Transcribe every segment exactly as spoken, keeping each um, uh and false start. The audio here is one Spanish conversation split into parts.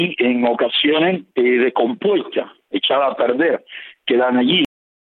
y en ocasiones eh, descompuestas, echadas a perder, quedan allí.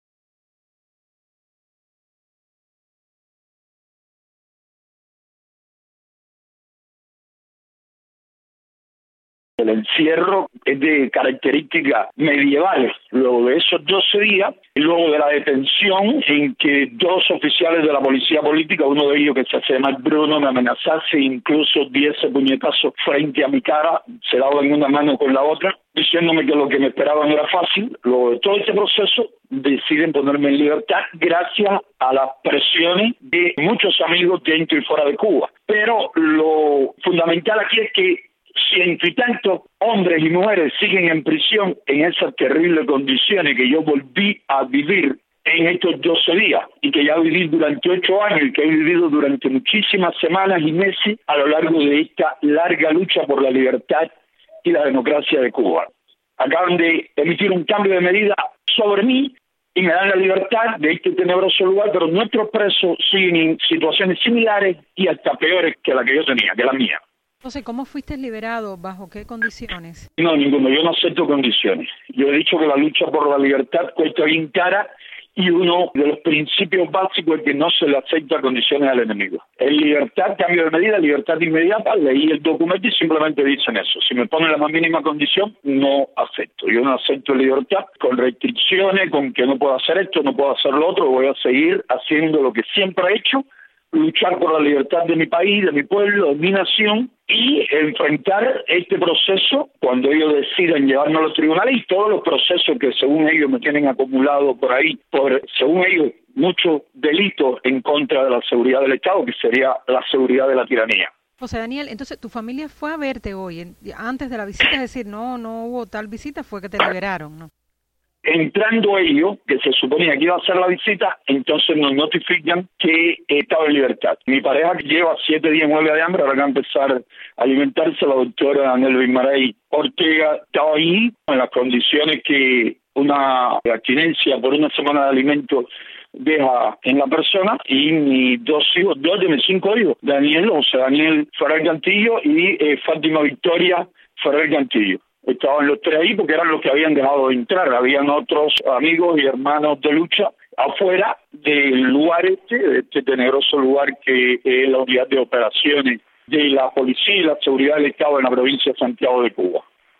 El encierro es de características medievales. Luego de esos doce días, luego de la detención en que dos oficiales de la policía política, uno de ellos que se hace llamar Bruno, me amenazase, incluso diese puñetazos frente a mi cara, se daban una mano con la otra, diciéndome que lo que me esperaban era fácil. Luego de todo este proceso, deciden ponerme en libertad gracias a las presiones de muchos amigos dentro y fuera de Cuba. Pero lo fundamental aquí es que ciento y tantos hombres y mujeres siguen en prisión en esas terribles condiciones que yo volví a vivir en estos doce días y que ya viví durante ocho años y que he vivido durante muchísimas semanas y meses a lo largo de esta larga lucha por la libertad y la democracia de Cuba. Acaban de emitir un cambio de medida sobre mí y me dan la libertad de este tenebroso lugar, pero nuestros presos siguen en situaciones similares y hasta peores que la que yo tenía, que la mía. Entonces, ¿cómo fuiste liberado? ¿Bajo qué condiciones? No, ninguno. Yo no acepto condiciones. Yo he dicho que la lucha por la libertad cuesta bien cara y uno de los principios básicos es que no se le acepta condiciones al enemigo. En libertad, cambio de medida, libertad inmediata, leí el documento y simplemente dicen eso. Si me ponen la más mínima condición, no acepto. Yo no acepto libertad con restricciones, con que no puedo hacer esto, no puedo hacer lo otro, voy a seguir haciendo lo que siempre he hecho, luchar por la libertad de mi país, de mi pueblo, de mi nación y enfrentar este proceso cuando ellos decidan llevarme a los tribunales y todos los procesos que según ellos me tienen acumulado por ahí, por según ellos muchos delitos en contra de la seguridad del Estado, que sería la seguridad de la tiranía. José Daniel, entonces tu familia fue a verte hoy, antes de la visita, es decir, no, no hubo tal visita, fue que te liberaron, ¿no? Entrando ellos, que se suponía que iba a hacer la visita, entonces nos notifican que estaba en libertad. Mi pareja que lleva siete días en huelga de hambre, ahora va a empezar a alimentarse, la doctora Nelvin Maray Ortega estaba ahí en las condiciones que una abstinencia por una semana de alimentos deja en la persona, y mis dos hijos, dos de mis cinco hijos, Daniel, o sea, Daniel Ferrer Cantillo y eh, Fátima Victoria Ferrer Cantillo. Estaban los tres ahí porque eran los que habían dejado de entrar. Habían otros amigos y hermanos de lucha afuera del lugar este, de este tenebroso lugar que es la unidad de operaciones de la policía y la seguridad del Estado en la provincia de Santiago de Cuba.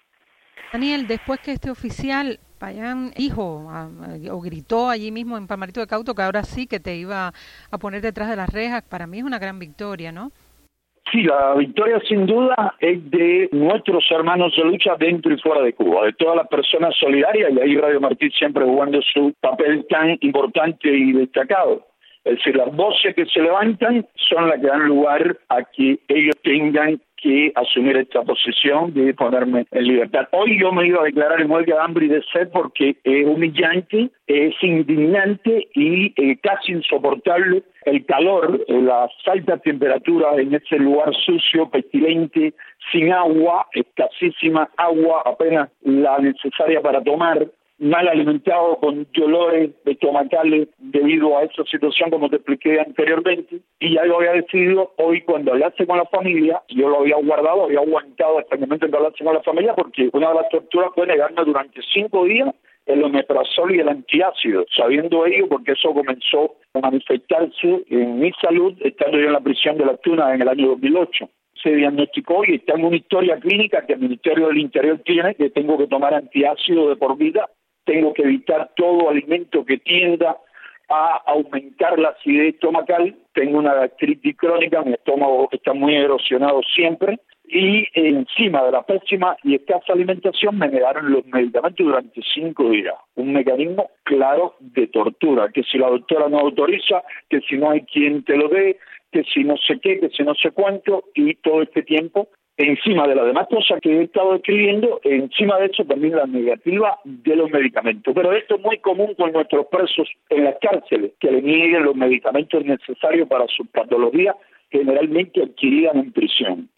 Daniel, después que este oficial, Payán, hijo, a, a, o gritó allí mismo en Palmarito de Cauto que ahora sí que te iba a poner detrás de las rejas, para mí es una gran victoria, ¿no? Sí, la victoria sin duda es de nuestros hermanos de lucha dentro y fuera de Cuba, de todas las personas solidarias, y ahí Radio Martí siempre jugando su papel tan importante y destacado. Es decir, las voces que se levantan son las que dan lugar a que ellos tengan que asumir esta posición de ponerme en libertad. Hoy yo me iba a declarar en huelga de hambre y de sed porque es humillante, es indignante y eh, casi insoportable el calor, eh, las altas temperaturas en ese lugar sucio, pestilente, sin agua, escasísima agua, apenas la necesaria para tomar, mal alimentado, con dolores estomacales debido a esa situación, como te expliqué anteriormente, y ya lo había decidido hoy cuando hablase con la familia. Yo lo había guardado, había aguantado hasta el momento en que hablase con la familia, porque una de las torturas fue negarme durante cinco días el omeprazol y el antiácido, sabiendo ello porque eso comenzó a manifestarse en mi salud estando yo en la prisión de la Tuna en el año dos mil ocho. Se diagnosticó y está en una historia clínica que el Ministerio del Interior tiene, que tengo que tomar antiácido de por vida, tengo que evitar todo alimento que tienda a aumentar la acidez estomacal, tengo una gastritis crónica, mi estómago está muy erosionado siempre, y eh, encima de la pésima y escasa alimentación me negaron los medicamentos durante cinco días. Un mecanismo claro de tortura, que si la doctora no autoriza, que si no hay quien te lo dé, que si no sé qué, que si no sé cuánto, y todo este tiempo, encima de las demás cosas que he estado escribiendo, encima de eso también la negativa de los medicamentos. Pero esto es muy común con nuestros presos en las cárceles, que le nieguen los medicamentos necesarios para sus patologías generalmente adquiridas en prisión.